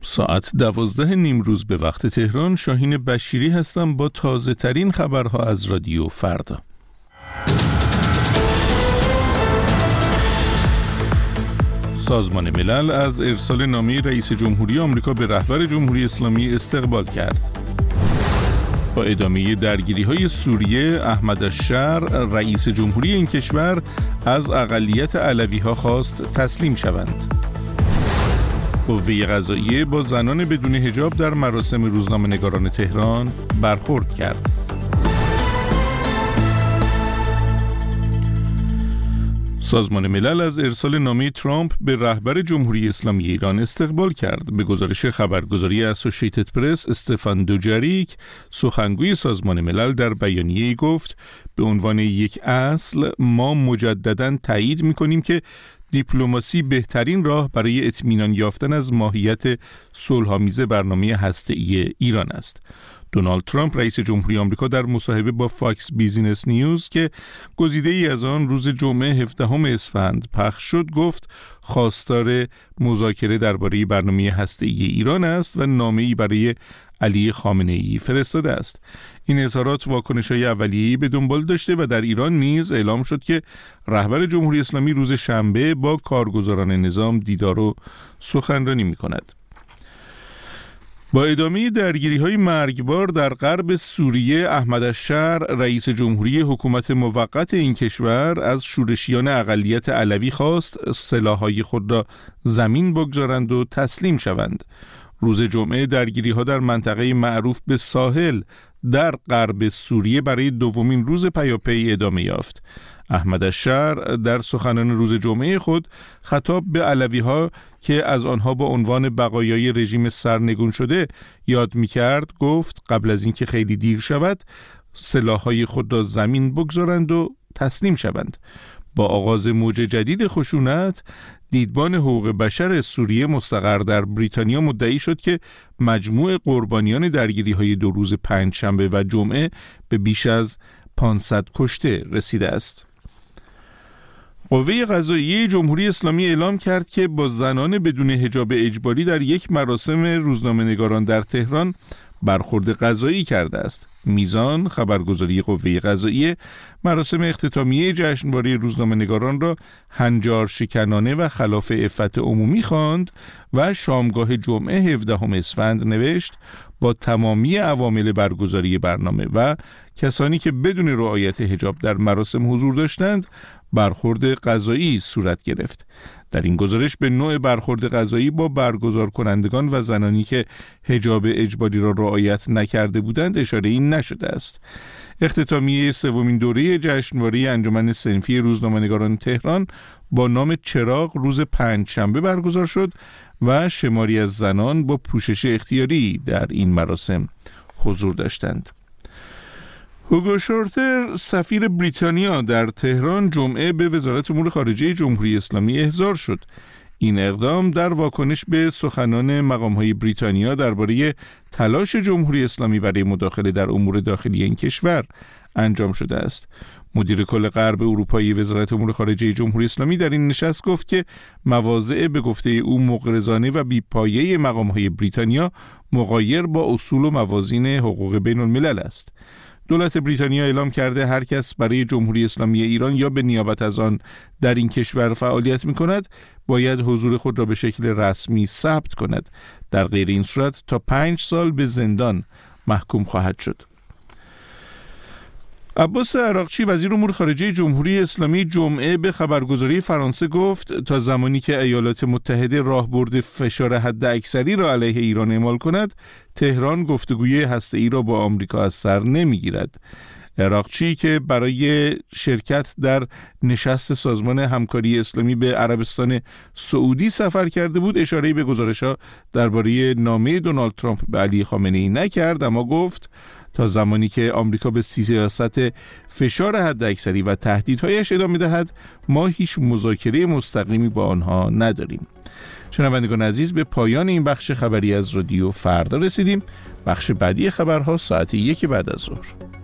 ساعت 12 نیمروز به وقت تهران. شاهین بشیری هستم با تازه ترین خبرها از رادیو فردا. سازمان ملل از ارسال نامه رئیس جمهوری آمریکا به رهبر جمهوری اسلامی استقبال کرد. با ادامه درگیری‌های سوریه، احمد الشر رئیس جمهوری این کشور از اقلیت علوی‌ها خواست تسلیم شوند. قوه قضاییه با زنان بدون حجاب در مراسم روزنامه‌نگاران تهران برخورد کرد. سازمان ملل از ارسال نامه ترامپ به رهبر جمهوری اسلامی ایران استقبال کرد. به گزارش خبرگزاری اسوسییتد پرس، استفان دوجاریک، سخنگوی سازمان ملل، در بیانیه‌ای گفت به عنوان یک اصل ما مجدداً تایید می‌کنیم که دیپلماسی بهترین راه برای اطمینان یافتن از ماهیت صلح‌آمیز برنامه هسته‌ای ایران است. دونالد ترامپ رئیس جمهوری آمریکا در مصاحبه با فاکس بیزینس نیوز که گزیده‌ای از آن روز جمعه 17 اسفند پخش شد گفت خواستار مذاکره درباره برنامه هسته‌ای ایران است و نامه‌ای برای علی خامنه‌ای فرستاده است. این اظهارات واکنش‌های اولیه‌ای به دنبال داشته و در ایران نیز اعلام شد که رهبر جمهوری اسلامی روز شنبه با کارگزاران نظام دیدار و سخنرانی می‌کند. با ادامه درگیری‌های مرگبار در غرب سوریه، احمد الشر رئیس جمهوری حکومت موقت این کشور از شورشیان اقلیت علوی خواست سلاح‌های خود را زمین بگذارند و تسلیم شوند. روز جمعه درگیری‌ها در منطقه معروف به ساحل در غرب سوریه برای دومین روز پیاپی ادامه یافت. احمد الشر در سخنان روز جمعه خود خطاب به علوی‌ها که از آنها با عنوان بقایای رژیم سرنگون شده یاد می‌کرد گفت قبل از اینکه خیلی دیر شود سلاح‌های خود را زمین بگذارند و تسلیم شوند. با آغاز موج جدید خشونت، دیدبان حقوق بشر سوریه مستقر در بریتانیا مدعی شد که مجموع قربانیان درگیری‌های 2 روز پنجشنبه و جمعه به بیش از 500 کشته رسیده است. قوه قضاییه جمهوری اسلامی اعلام کرد که با زنان بدون حجاب اجباری در یک مراسم روزنامه‌نگاران در تهران برخورد قضایی کرده است. میزان خبرگزاری قوه قضاییه مراسم اختتامیه جشنواره روزنامه‌نگاران را هنجار شکنانه و خلاف عفت عمومی خواند و شامگاه جمعه 17 اسفند نوشت با تمامی عوامل برگزاری برنامه و کسانی که بدون رعایت حجاب در مراسم حضور داشتند برخورد قضایی صورت گرفت. در این گزارش به نوع برخورد قضایی با برگزار کنندگان و زنانی که حجاب اجباری را رعایت نکرده بودند اشاره‌ای نشده است. اختتامیه سومین دوره جشنواره انجمن صنفی روزنامه‌نگاران تهران با نام چراغ روز پنجشنبه برگزار شد و شماری از زنان با پوشش اختیاری در این مراسم حضور داشتند. هوگو شورتر سفیر بریتانیا در تهران جمعه به وزارت امور خارجه جمهوری اسلامی احضار شد. این اقدام در واکنش به سخنان مقام‌های بریتانیا درباره تلاش جمهوری اسلامی برای مداخله در امور داخلی این کشور انجام شده است. مدیر کل غرب اروپایی وزارت امور خارجه جمهوری اسلامی در این نشست گفت که مواضع به گفته او مغرضانه و بی‌پایه مقام‌های بریتانیا مغایر با اصول و موازین حقوق بین‌الملل است. دولت بریتانیا اعلام کرده هر کس برای جمهوری اسلامی ایران یا به نیابت از آن در این کشور فعالیت می‌کند باید حضور خود را به شکل رسمی ثبت کند. در غیر این صورت تا 5 سال به زندان محکوم خواهد شد. عباس عراقچی وزیر امور خارجه جمهوری اسلامی جمعه به خبرگزاری فرانسه گفت تا زمانی که ایالات متحده راهبرد فشار حداکثری را علیه ایران اعمال کند، تهران گفتگوی هسته‌ای را با آمریکا از سر نمیگیرد. عراقچی که برای شرکت در نشست سازمان همکاری اسلامی به عربستان سعودی سفر کرده بود، اشاره‌ای به گزارش‌ها درباره نامه دونالد ترامپ به علی خامنه‌ای نکرد، اما گفت تا زمانی که آمریکا به سیاست فشار حداکثری و تهدیدهایش ادامه دهد ما هیچ مذاکره مستقیمی با آنها نداریم. شنوندگان عزیز، به پایان این بخش خبری از رادیو فردا رسیدیم. بخش بعدی خبرها ساعت 1 بعد از ظهر.